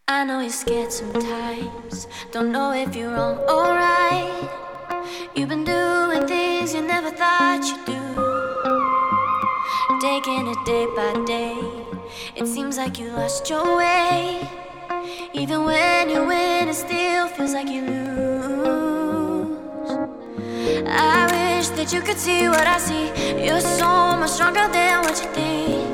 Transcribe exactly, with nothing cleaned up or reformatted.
I know you're scared sometimes, don't know if you're wrong or right. You've been doing things you never thought you'd do, taking it day by day. It seems like you lost your way. Even when you win, it still feels like you lose. I wish that you could see what I see. You're so much stronger than what you think.